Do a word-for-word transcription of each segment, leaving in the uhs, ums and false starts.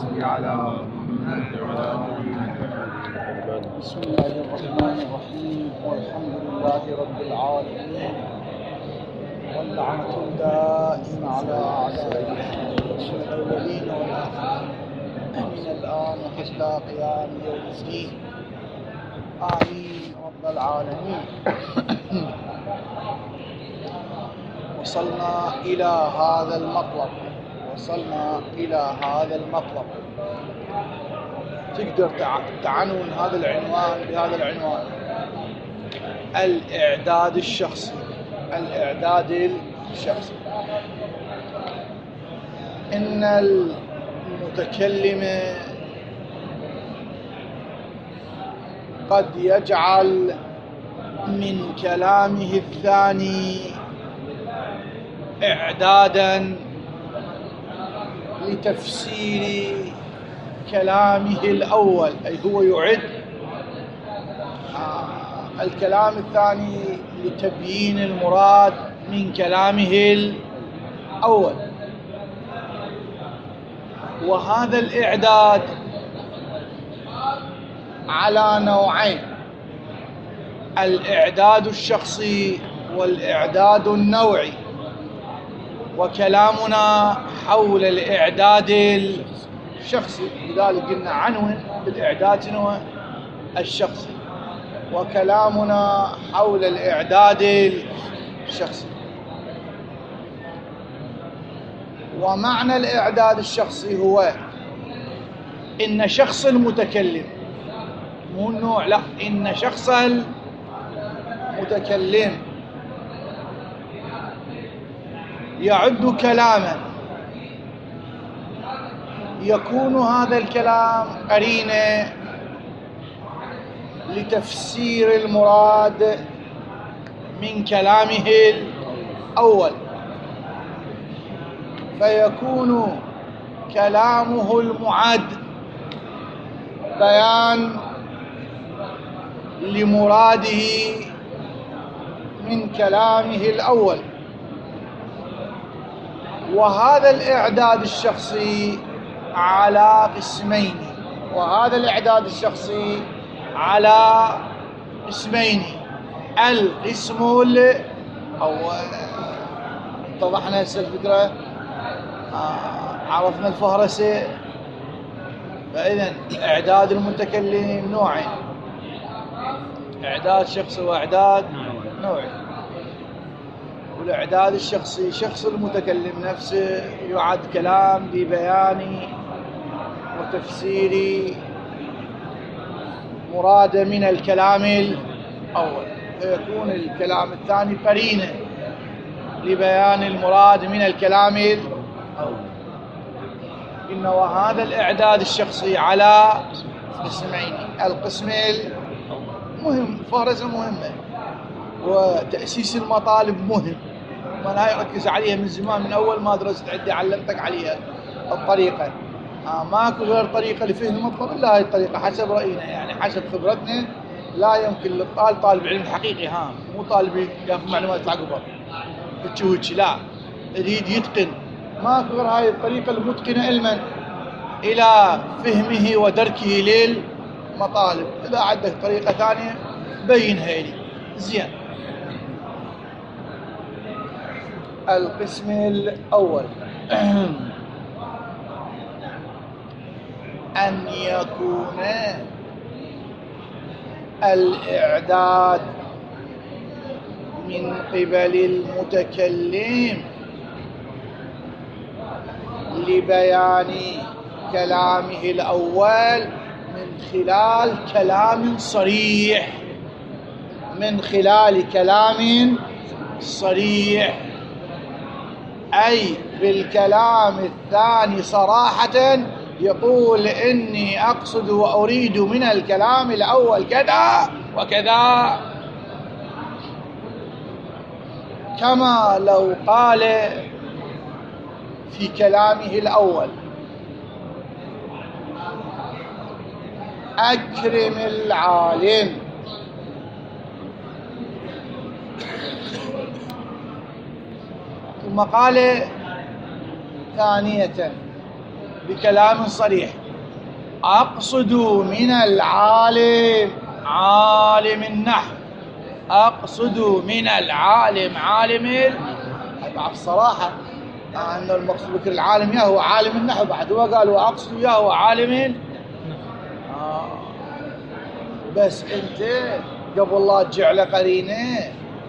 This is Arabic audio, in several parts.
صل على محمد وعلى آل محمد. بسم الله الرحمن الرحيم، والحمد لله رب العالمين، واللعنة الدائمة على أعدائه الأولين والآخرين من الآن حتى قيام يوم الدين. آمين رب العالمين. وصلنا إلى هذا المطلب وصلنا إلى هذا المطلب تقدر تعنون هذا العنوان بهذا العنوان: الإعداد الشخصي. الإعداد الشخصي. إن المتكلم قد يجعل من كلامه الثاني إعدادا لتفسير كلامه الأول، أي هو يعد الكلام الثاني لتبيين المراد من كلامه الأول. وهذا الإعداد على نوعين: الإعداد الشخصي والإعداد النوعي. وكلامنا حول الإعداد الشخصي، لذلك قلنا عنون بالإعداد الشخصي، وكلامنا حول الإعداد الشخصي. ومعنى الإعداد الشخصي هو إن شخص المتكلم، مو النوع، لا، إن شخص المتكلم يعد كلاما يكون هذا الكلام قرينة لتفسير المراد من كلامه الأول، فيكون كلامه المعد بيان لمراده من كلامه الأول. وهذا الإعداد الشخصي على قسمين وهذا الإعداد الشخصي على قسمين القسم الأول. اتضحنا هسه الفكرة، آه عرفنا الفهرسة. فإذا إعداد المتكلم نوعين: إعداد شخصي وإعداد نوعي. والإعداد الشخصي شخص المتكلم نفسه يعد كلام ببيان وتفسير مراد من الكلام الأول، فيكون الكلام الثاني قرينة لبيان المراد من الكلام الأول. إن وهذا الإعداد الشخصي على قسمين: القسم المهم، فهرسة مهمة، وتأسيس المطالب مهم، وأنا هاي أركز عليها من زمان، من أول ما درست عندي علمتك عليها الطريقة. آه ماكو غير طريقة لفهم المطلب إلا هاي الطريقة حسب رأينا، يعني حسب خبرتنا. لا يمكن للطالب، طالب علم حقيقي، ها مو طالب ياخذ معلومات عقبه هتشي، لا، يريد يتقن. ماكو غير هاي الطريقة المتقنة علما إلى فهمه ودركه للمطالب. إذا عندك طريقة ثانية بينها لي زين. القسم الأول: أن يكون الإعداد من قبل المتكلم لبيان كلامه الأول من خلال كلام صريح من خلال كلام صريح أي بالكلام الثاني صراحة، يقول إني أقصد وأريد من الكلام الأول كذا وكذا، كما لو قال في كلامه الأول: أكرم العالم، ثم قال ثانية: بكلام صريح: أقصد من العالم عالم النحو، أقصد من العالم عالم ال... مع الصراحة أن المقصود بك العالم يا هو عالم النحو، بعد هو قال وأقصد يا هو عالم ال... آه. بس أنت قبل لا تجي على قرينة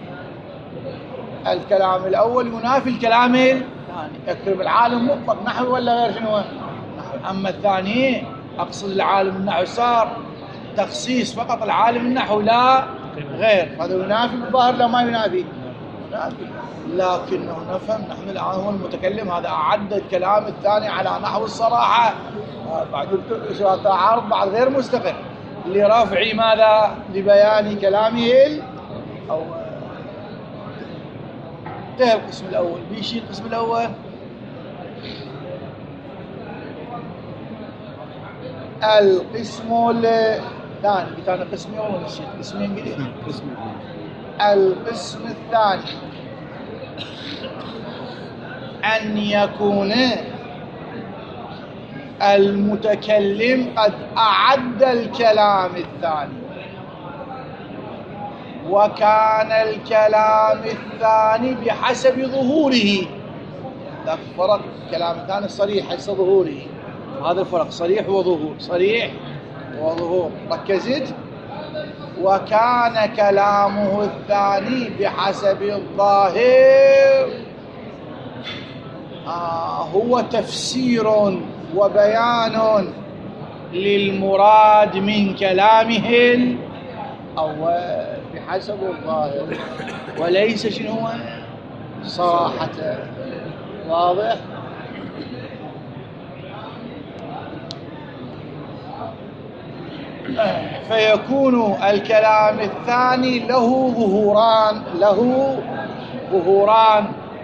الكلام الأول ينافي الكلام الثاني. اكتب العالم مطلق نحو ولا غير شنو؟ أما الثاني أقصد العالم النحو صار تخصيص فقط العالم النحو لا غير، هذا ينافي الظاهر لا ما ينافي؟ ينافي. لكنه نفهم نحن الآن هو المتكلم هذا أعد الكلام الثاني على نحو الصراحة، بعد تعارض بعد غير مستقر لرفع ماذا؟ لبيان كلامه ال... أو انتهى القسم الأول. بيشي القسم الأول القسم الثاني، كان قسمين ولا نسيت؟ قسمين قليل. القسم الثاني أن يكون المتكلم قد أعد الكلام الثاني، وكان الكلام الثاني بحسب ظهوره. ذاك الفرق، الكلام الثاني صريح حسب ظهوره، هذا الفرق صريح وظهور، صريح وظهور. ركزت؟ وكان كلامه الثاني بحسب الظاهر آه هو تفسير وبيان للمراد من كلامه الأول بحسب الظاهر، وليس شنو هو صراحة. واضح؟ فيكون الكلام الثاني له ظهوران، له ظهوران: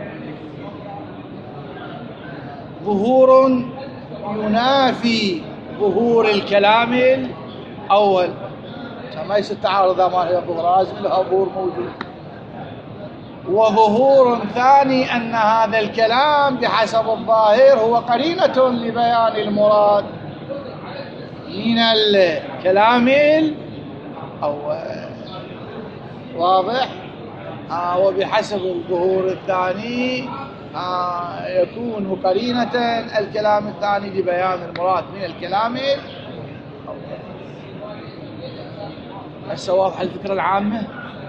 ظهور ينافي ظهور الكلام الأول، ما يصير تعارض ما هي ظهور، لازم له ظهور موجود. وظهور ثاني أن هذا الكلام بحسب الظاهر هو قرينة لبيان المراد من الكلام الأول. واضح؟ آه وبحسب الظهور الثاني آه يكون قرينة الكلام الثاني لبيان المراد من الكلام الأول. هسه واضحة الفكرة العامة؟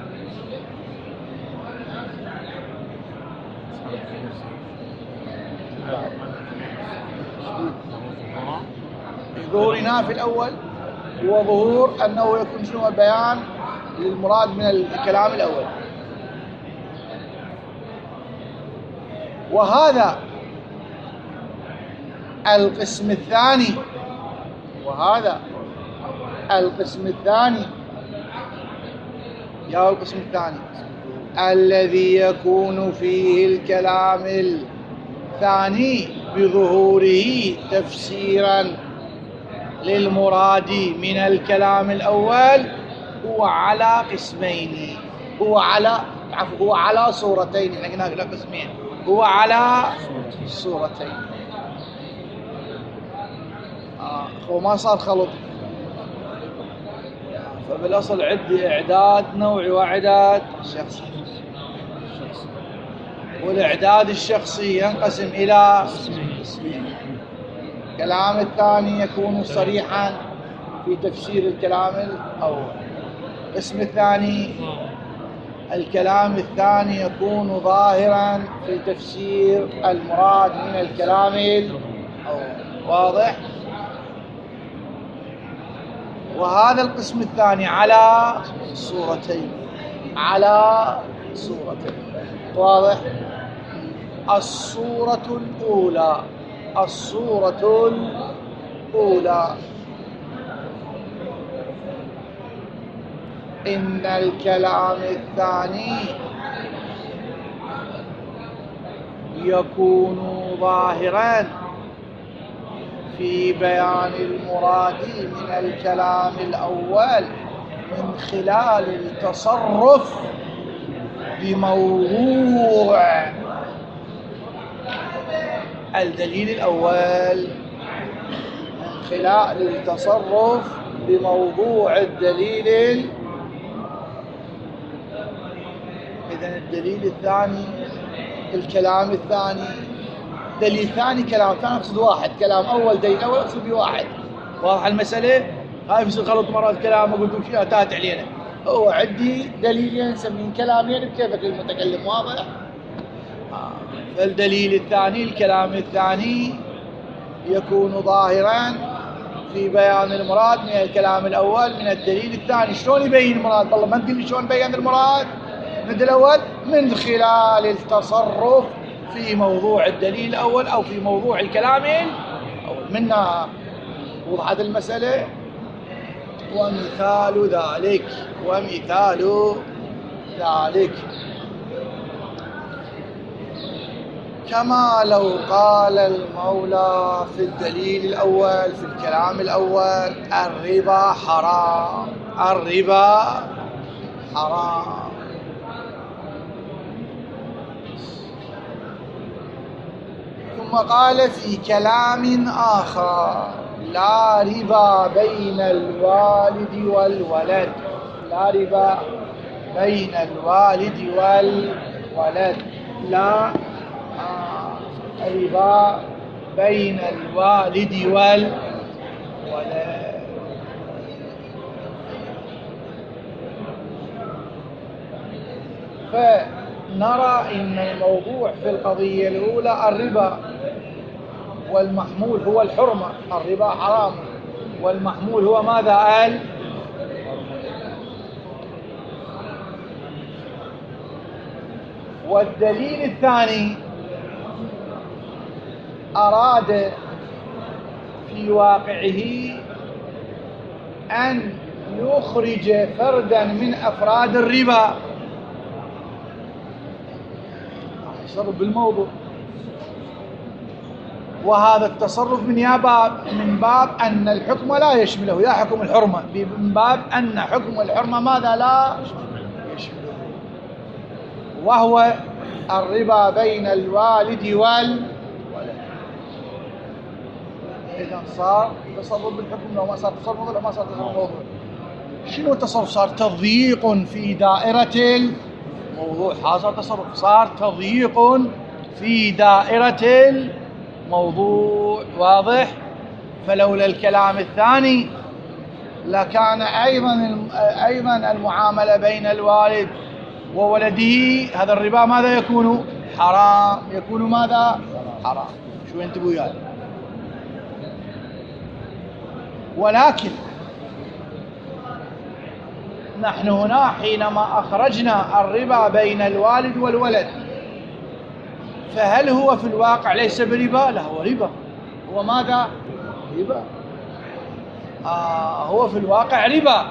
ظهور ينافي الأول، وظهور أنه يكون شنو بيان للمراد من الكلام الأول. وهذا القسم الثاني وهذا القسم الثاني يا القسم الثاني الذي يكون فيه الكلام الثاني بظهوره تفسيرا للمراد من الكلام الأول هو على قسمين، هو على عفوا هو على صورتين، احنا قلنا قسمين، هو على صورتين. آه هو ما صار خلط، فبالأصل عندي إعداد نوعي وإعداد شخصي، والإعداد الشخصي ينقسم إلى قسمين. الكلام الثاني يكون صريحا في تفسير الكلام الأول. القسم الثاني الكلام الثاني يكون ظاهرا في تفسير المراد من الكلام الأول. واضح؟ وهذا القسم الثاني على صورتين، على صورتين. واضح؟ الصورة الأولى الصورة الأولى إن الكلام الثاني يكون ظاهرا في بيان المراد من الكلام الأول من خلال التصرف بموضوع الدليل الأول. خلال التصرف بموضوع الدليل. إذن الدليل الثاني الكلام الثاني، دليل ثاني كلام ثاني، أقصد واحد، كلام أول دليل أول أقصد بواحد. واضح المسألة؟ هاي يصير غلط مرات كلام أقول لكم شيء تات علينا. هو عندي دليلين نسميهم كلامين بكيفك للمتكلم، واضح؟ آه. فالدليل الثاني الكلام الثاني يكون ظاهرا في بيان المراد من الكلام الأول من الدليل الثاني. شلون يبين المراد؟ والله ما تقول لي شلون بين المراد من الدليل الأول؟ من خلال التصرف في موضوع الدليل الأول أو في موضوع الكلام الأول. منها وضحت المسألة. ومثال ذلك ومثال ذلك كما لو قال المولى في الدليل الأول في الكلام الأول الربا حرام، الربا حرام، ثم قال في كلام آخر لا ربا بين الوالد والولد، لا ربا بين الوالد والولد، لا ربا بين الوالد والولد. فنرى إن الموضوع في القضية الأولى الربا، والمحمول هو الحرمة، الربا حرام، والمحمول هو ماذا قال؟ والدليل الثاني أراد في واقعه أن يخرج فردا من أفراد الربا يتصرف بالموضوع، وهذا التصرف من يا باب من باب أن الحكم لا يشمله، يا حكم الحرمة، من باب أن حكم الحرمة ماذا لا يشمله، وهو الربا بين الوالد والولد. إذا صار تصرف بالحكم لو ما صار تصرف ولا ما صار تصرف بالموضوع. شنو التصرف؟ صار تضييق في دائرة الموضوع، حصل تصرف، صار تضييق في دائرة الموضوع، واضح؟ فلولا الكلام الثاني لكان أيضا أيضا المعاملة بين الوالد وولده هذا الربا ماذا يكون؟ حرام، يكون ماذا؟ حرام. شو انتبهوا وياي؟ ولكن نحن هنا حينما أخرجنا الربا بين الوالد والولد، فهل هو في الواقع ليس بربا؟ لا، هو ربا. هو ماذا؟ ربا. آه هو في الواقع ربا،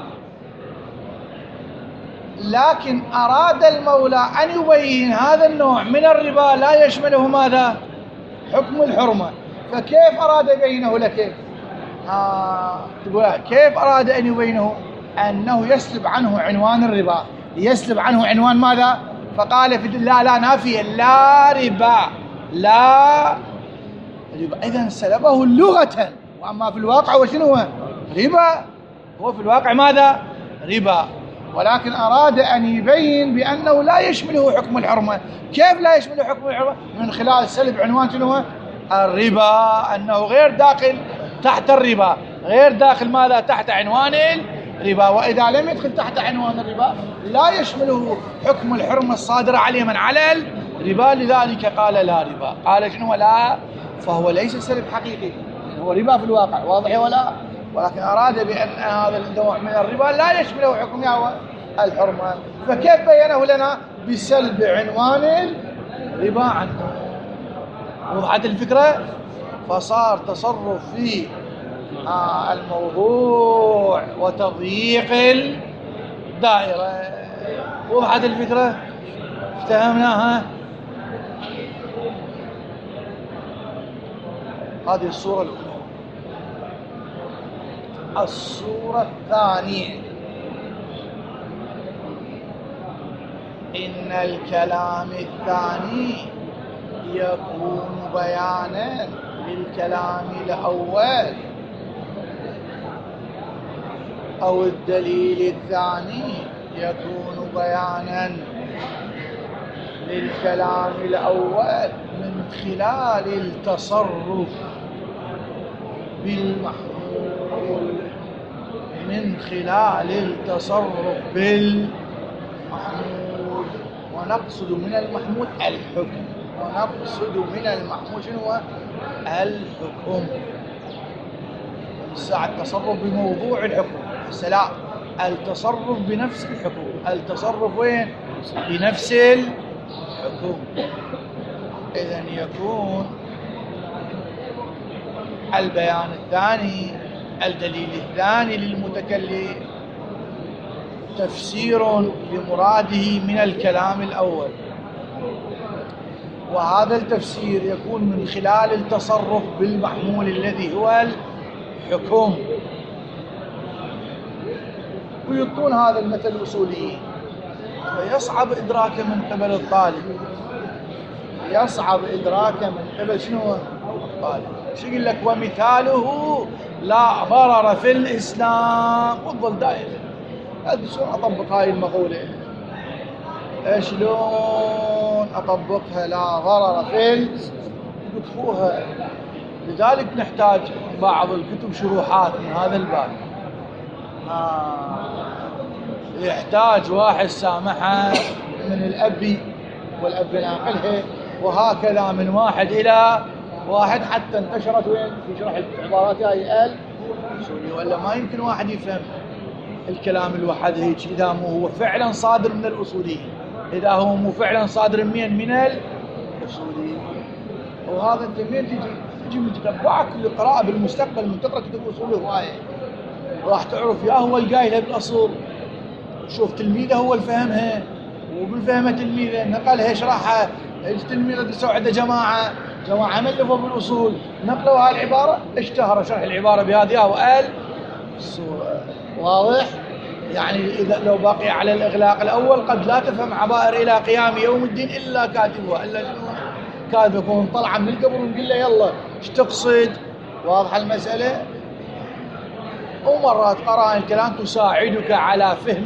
لكن أراد المولى أن يبين هذا النوع من الربا لا يشمله ماذا؟ حكم الحرمة. فكيف أراد يبينه لك؟ آه كيف أراد أن يبينه؟ أنه يسلب عنه عنوان الربا، يسلب عنه عنوان ماذا؟ فقال في لا لا نافية لا ربا، لا ربا. إذن سلبه لغة، وأما في الواقع وشنو هو؟ ربا. هو في الواقع ماذا؟ ربا، ولكن أراد أن يبين بأنه لا يشمله حكم الحرمة. كيف لا يشمله حكم الحرمة؟ من خلال سلب عنوان شنو هو؟ الربا، أنه غير داخل تحت الربا، غير داخل ماذا؟ تحت عنوان الربا. وإذا لم يدخل تحت عنوان الربا لا يشمله حكم الحرمة الصادرة عليه من على الربا، لذلك قال لا ربا. قال شنو؟ لا، فهو ليس سلب حقيقي، هو ربا في الواقع، واضح ولا؟ ولكن أراد بأن هذا النوع من الربا لا يشمله حكم الحرمة. فكيف بينه لنا؟ بسلب عنوان الربا عنه. وضحت الفكرة؟ فصار تصرف في آه الموضوع وتضييق الدائرة. وضحت الفكرة؟ افتهمناها؟ هذه الصورة الأولى. الصورة الثانية إن الكلام الثاني يكون بيانا للكلام الأول أو الدليل الثاني يكون بيانا للكلام الأول من خلال التصرف بالمحمول من خلال التصرف بالمحمول ونقصد من المحمول الحكم ونقصد من المحمول شنو هو؟ الحكم. الساعة التصرف بموضوع الحكم، لا التصرف بنفس الحكم. التصرف وين؟ بنفس الحكم. إذن يكون البيان الثاني الدليل الثاني للمتكلم تفسير لمراده من الكلام الأول، وهذا التفسير يكون من خلال التصرف بالمحمول الذي هو الحكم. ويعطون هذا المثل الأصولي فيصعب إدراكه من قبل الطالب، يصعب إدراكه من قبل شنو الطالب. شو يقول لك؟ ومثاله لا ضرر في الإسلام. وظل دائما شلون أطبق هاي المقولة؟ شلون أطبقها؟ لا ضرر في الإسلام يكتبوها. لذلك نحتاج بعض الكتب شروحات من هذا الباب. آه. يحتاج واحد سامحة من الأب والأب ناقلها، وهكذا من واحد إلى واحد حتى انتشرت وين في شرح العبارات هاي الأصولي. ولا ما يمكن واحد يفهم الكلام الواحد هيك إذا مو هو فعلا صادر من الأصوليين، إذا هو مو فعلا صادر من من الأصوليين. وهذا أنت مين تجي تجي متتبعك للقراءة بالمستقبل من تقرأ كتب أصول هواية راح تعرف يا هو القايلها بالأصول، شوف تلميذه هو اللي فهمها، وبالفهمة تلميذه نقلها شرحها. التلميذ تسوي عنده جماعة جماعة ملفوا بالأصول نقلوا هاي العبارة، اشتهر شرح العبارة بهذه وقال الصورة. واضح؟ يعني إذا لو باقي على الإغلاق الأول قد لا تفهم عبائر إلى قيام يوم الدين إلا كاتبها، إلا شنو كاتب يكون طلع من القبر ونقول له يلا ايش تقصد. واضحة المسألة؟ ومرات قراءة الكلام تساعدك على فهم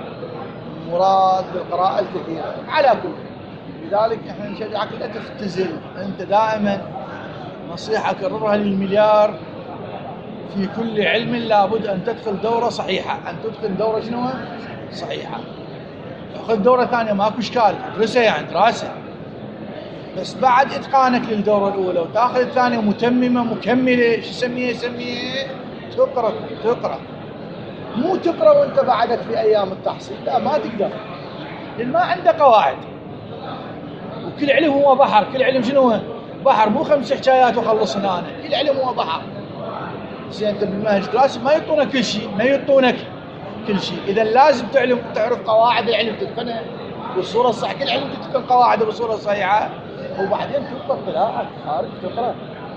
المراد بالقراءة الكثيرة على كل. لذلك احنا نشجعك لا تختزل، انت دائما نصيحة كررها للمليار، في كل علم لابد ان تدخل دورة صحيحة، ان تدخل دورة شنو صحيحة. تاخذ دورة ثانية ماكو اشكال، تدرسها يعني دراسة، بس بعد اتقانك للدورة الاولى وتاخذ الثانية متممة مكملة. شو سميها؟ سميها تقرأ. تقرأ مو تقرأ وانت بعدك في ايام التحصيل، لا ما تقدر، لان ما عنده قواعد. وكل علم هو بحر، كل علم شنو هو؟ بحر، مو خمس حكايات وخلصنا. انا كل علم هو بحر. زين انت بالمنهج الدراسي ما يعطونك كل شيء، ما يعطونك كل شيء، اذا لازم تعلم تعرف قواعد العلم تتقنها بالصورة الصحيحة. كل علم تتقن قواعده بالصورة الصحيحة، وبعدين تقرأ قراءة خارج تقرأ.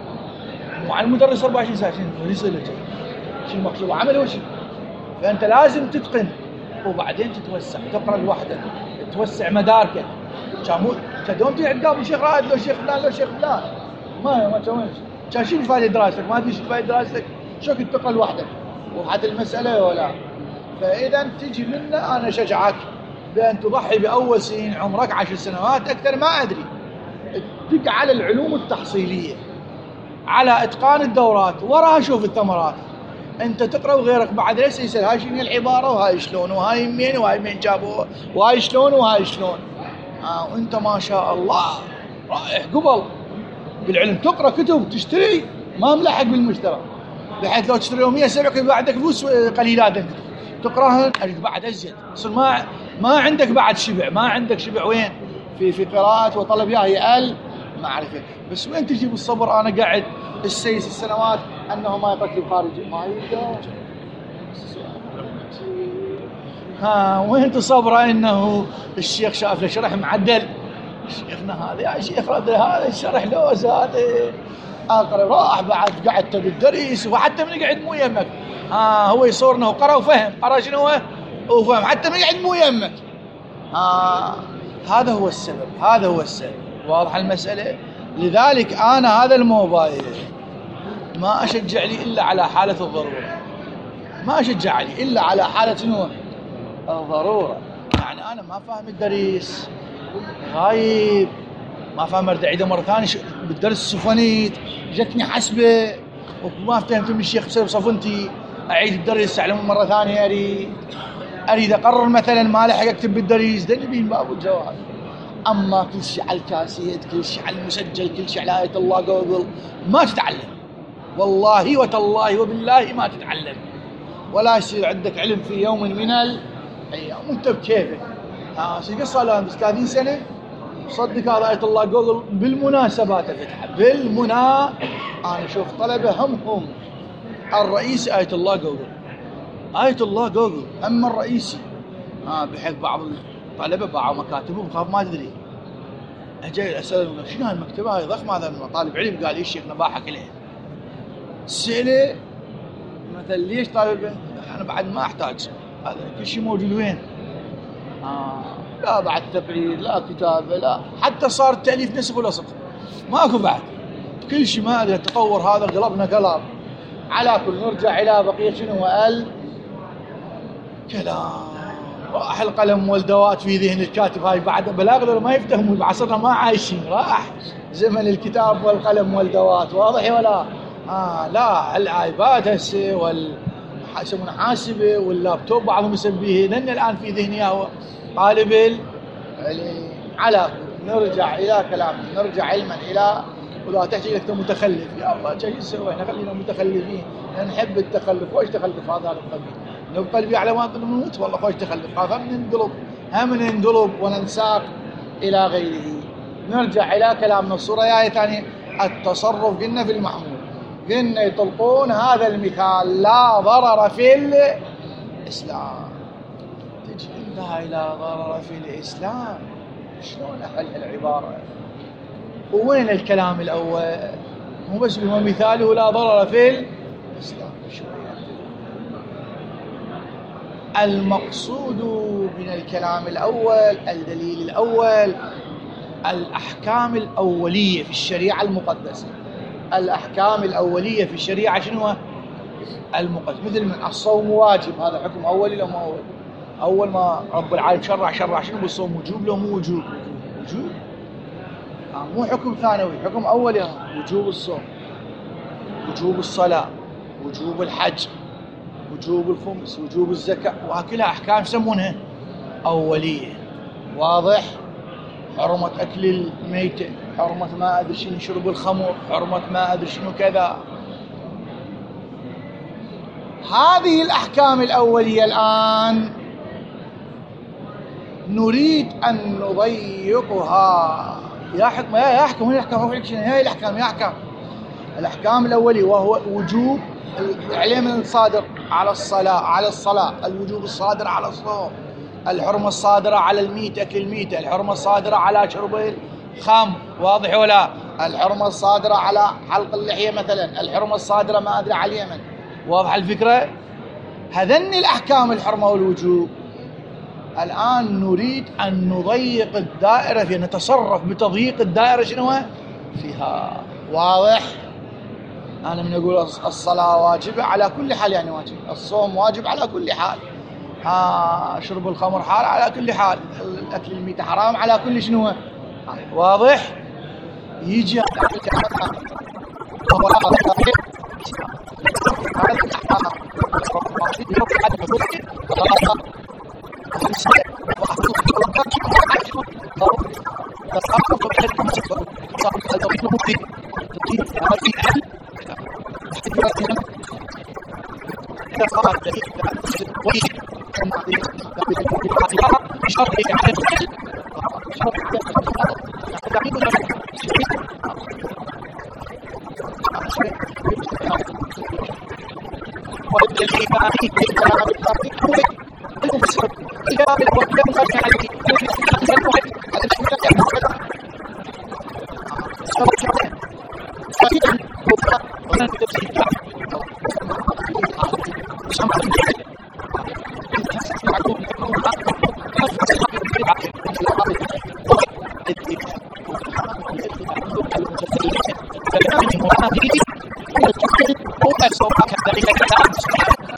مع المدرس أربعة وعشرين ساعة شنو يصير لك؟ شو المقصود؟ عمل وش؟ فأنت لازم تتقن وبعدين تتوسع، تقرأ لوحدك، توسع مداركك. كان كدوم تقعد قبل شيخ رائد لو شيخ فلان لو شيخ فلان ما ما تسويش. كان شو فايدة دراستك؟ ما تدري شو فايدة دراستك، شو كنت تقرأ لوحدك وحد المسألة ولا. فإذا تجي منا أنا شجعك بأن تضحي بأول سنين عمرك عشر سنوات أكثر ما أدري، تدق على العلوم التحصيلية، على إتقان الدورات، وراها شوف الثمرات. أنت تقرأ وغيرك بعد ليس يسأل هاي شنو العبارة وهاي شلون وهاي منين وهاي من جابوها وهاي شلون وهاي شلون. آه وأنت ما شاء الله رائح قبل بالعلم، تقرأ كتب تشتري ما ملحق بالمشترى، بحيث لو تشتري يومية سبعك يبقى عندك فلوس قليلات أنت تقرأها بعد أزيد، يصير ما ما عندك بعد شبع، ما عندك شبع وين في في قراءة وطلب ياهي المعرفة. بس وين تجيب الصبر؟ أنا قاعد السيس السنوات أنه ما يقتل خارجي ما يقدر. ها وين تصبره انه الشيخ شاف له شرح معدل؟ شيخنا هذا يا شيخ هذا الشرح لوز هذا اقرا راح بعد قعدت بالدرس، وحتى من قاعد مو يمك ها هو يصورنا وقرا وفهم، قرا شنو هو وفهم حتى من قاعد مو يمك. ها هذا هو السبب، هذا هو السبب. واضحه المساله؟ لذلك انا هذا الموبايل ما اشجع لي الا على حاله الضروره. ما أشجع عليه إلا على حالة شنو؟ الضرورة. يعني أنا ما فاهم الدرس غايب، ما فاهم أرد أعيده مرة ثانية بالدرس صفنيت جتني حسبة وما فهمت من الشيخ بسبب صفنتي، أعيد الدرس أعلمه مرة ثانية. أريد أريد أقرر مثلا ما لحق أكتب بالدرس ده بين باب الجواب. أما كل شيء على الكاسيت، كل شيء على المسجل، كل شيء على آية الله جوجل، ما تتعلم والله وتالله وبالله ما تتعلم، ولا يصير عندك علم في يوم من الأيام وأنت بكيفك. ها شو قصة لهم ثلاثين سنة صدق هذا آية الله جوجل بالمناسبات افتحها بالمنا. أنا أشوف طلبة هم هم الرئيسي آية الله جوجل، آية الله جوجل، أما الرئيسي ها بحيث بعض الطلبة باعوا مكاتبهم خاف ما تدري. أجي أسأله شنو هالمكتبة هاي ضخمة؟ هذا طالب علم قال لي الشيخ نباحك ليه. السئلة مثلا ليش طالب؟ أنا بعد ما أحتاج، هذا كل شيء موجود وين؟ آه لا بعد تقرير لا كتابة لا حتى صار التأليف نسخ ولصق ماكو بعد، كل شيء ما أدري التطور هذا قلبنا قلب. على كل نرجع إلى بقية شنو هو الكلام. راح القلم والدوات في ذهن الكاتب، هاي بعد بلاغ ما يفتهمون بعصرنا ما عايشين، راح زمن الكتاب والقلم والدوات. واضح ولا؟ آه لا الايباد هسه وال يسمونه حاسبه واللابتوب بعضهم يسميه، لان الان في ذهني هو طالب العلم. على نرجع الى كلامنا، نرجع علما الى ولا تحكي لك متخلف. يا الله شو نسوي احنا؟ خلينا متخلفين، نحب التخلف. وش تخلف هذا القبيل؟ نبقى قلبي على ما نموت والله خوش تخلف هذا. ننقلب هم ننقلب وننساق الى غيره. نرجع الى كلامنا. الصوره آية ثانيه التصرف قلنا في المحمول، قلنا يطلقون هذا المثال لا ضرر في الاسلام. تجي انتهى الى ضرر في الاسلام، شلون احل العباره؟ وين الكلام الاول؟ مو بس هو مثاله لا ضرر في الاسلام. شويه المقصود من الكلام الأول، الدليل الأول الأحكام الأولية في الشريعة المقدسة. الأحكام الأولية في الشريعة شنو؟ المقدسة. مثل من الصوم واجب، هذا حكم أولي لو ما أول؟ أول ما رب العالمين شرع شرع شنو بالصوم؟ وجوب لو مو وجوب؟ وجوب. آه مو حكم ثانوي، حكم أولي. وجوب الصوم، وجوب الصلاة، وجوب الحج، وجوب الخمس، وجوب الزكاة، وكلها أحكام يسمونها أولية. واضح؟ حرمة أكل الميتة، حرمة ما أدري شنو شرب الخمر، حرمة ما أدري شنو كذا. هذه الأحكام الأولية الآن نريد أن نضيقها. يا حكم يا يحكم هي الأحكام هي الأحكام يا أحكام الأحكام الأولية، وهو وجوب العلم الصادر على الصلاة على الصلاة، الوجوب الصادر على الصوم، الحرمة الصادرة على الميت أكل الميتة، الحرمة الصادرة على شرب الخمر. واضح ولا؟ الحرمة الصادرة على حلق اللحية مثلا، الحرمة الصادرة ما أدري على اليمن. واضح الفكرة؟ هذن الأحكام الحرمة والوجوب. الآن نريد أن نضيق الدائرة فيها، نتصرف بتضييق الدائرة شنو فيها. واضح؟ أنا من أقول الصلاة واجبة على كل حال، يعني واجب. الصوم واجب على كل حال. آه شرب الخمر حال على كل حال. الأكل الميت حرام على كل شنو. واضح؟ يجي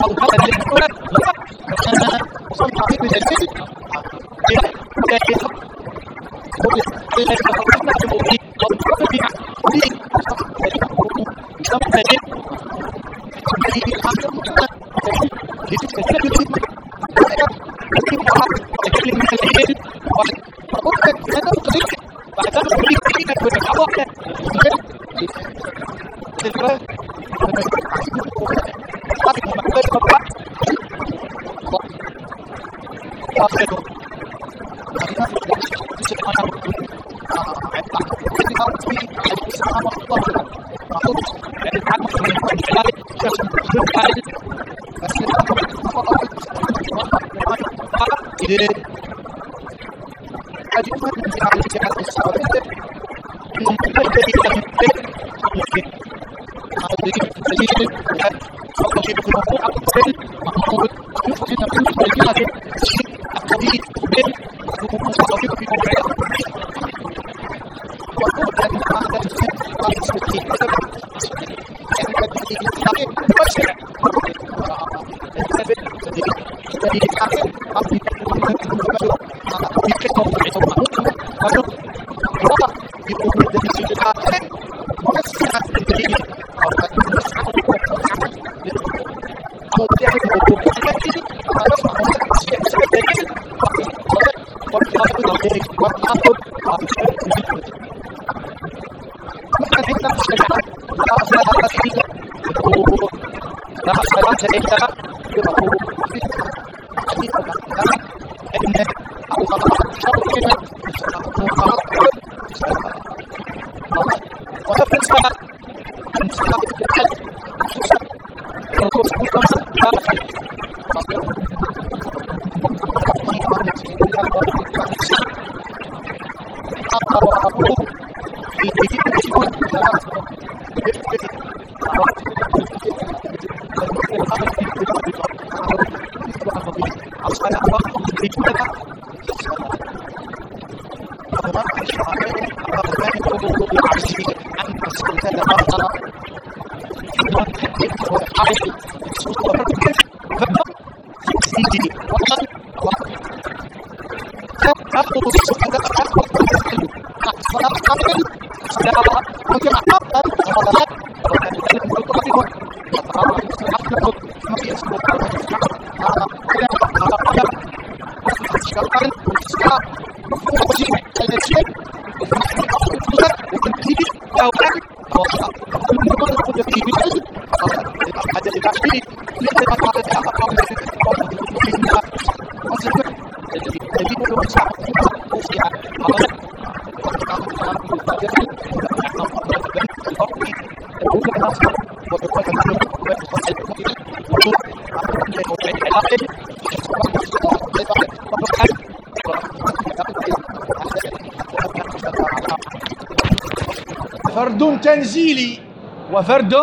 فرد تنزيلي وفرد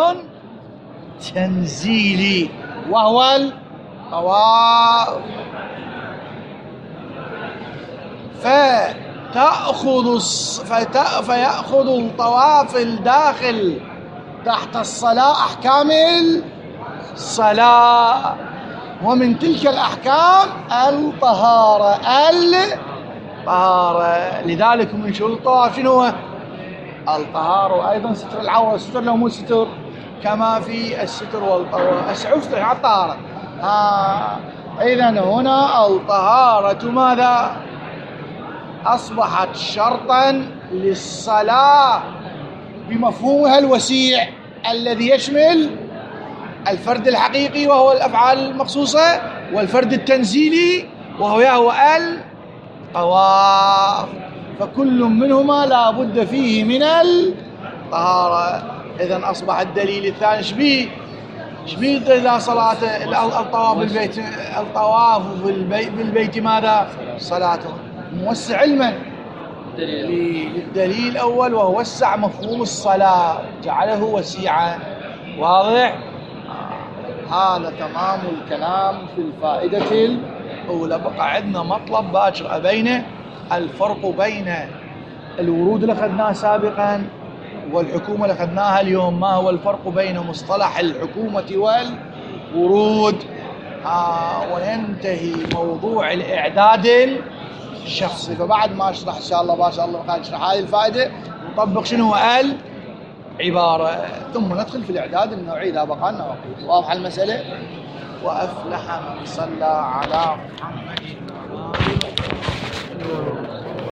تنزيلي وهو الطواف. فتأخذ فيأخذ الطواف الداخل تحت الصلاة أحكام الصلاة، ومن تلك الأحكام الطهارة الطهارة لذلك من شروط الطواف شنو هو؟ الطهارة، وأيضا ستر العورة. ستر لو مو ستر كما في الستر والطواف ستر على الطهارة. آه. إذن هنا الطهارة ماذا؟ أصبحت شرطا للصلاة بمفهومها الوسيع الذي يشمل الفرد الحقيقي وهو الأفعال المخصوصة، والفرد التنزيلي وهو يهو الطواف، فكل منهما لا بد فيه من الطهارة. إذن أصبح الدليل الثاني شبيه شبيه إذا صلاة الطواف بالبيت الطواف بالبيت ماذا؟ صلاته موسع علما للدليل الأول، وهو وسع مفهوم الصلاة جعله وسيعا. واضح؟ هذا تمام الكلام في الفائدة الأولى. بقى عندنا مطلب باكر بين الفرق بين الورود اللي أخذناه سابقا والحكومة اللي أخذناها اليوم. ما هو الفرق بين مصطلح الحكومة ورود. آه وننتهي موضوع الإعداد الشخصي. فبعد ما أشرح إن شاء الله ما شاء الله أشرح هذه الفائدة نطبق شنو هو العبارة، ثم ندخل في الإعداد النوعي. لا بقى النواقيد. واضحة المسألة؟ وأفلح من صلى على محمد.